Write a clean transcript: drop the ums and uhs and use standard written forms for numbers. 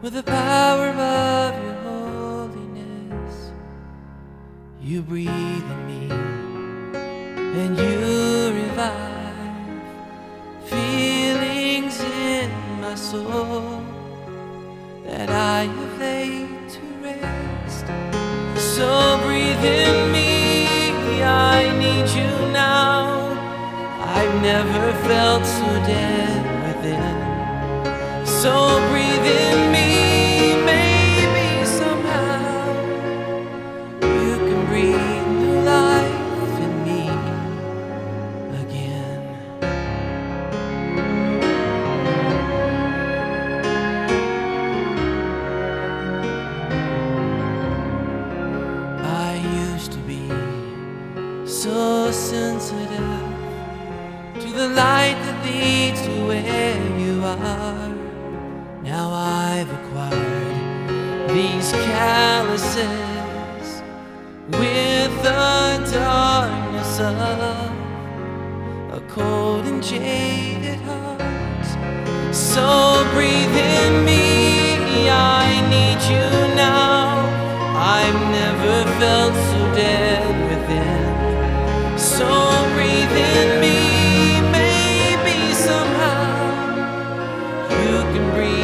with the power of your holiness. You breathe in me and you revive feelings in my soul that I have laid to rest. So breathe in me, I need you now. I've never felt so dead within. So breathe in me, maybe somehow you can breathe new life in me again. I used to be so sensitive to the light that leads to where you are. Now I've acquired these calluses with the darkness of a cold and jaded heart. So breathe in me, I need you now. I've never felt so dead within. So breathe in me, maybe somehow you can breathe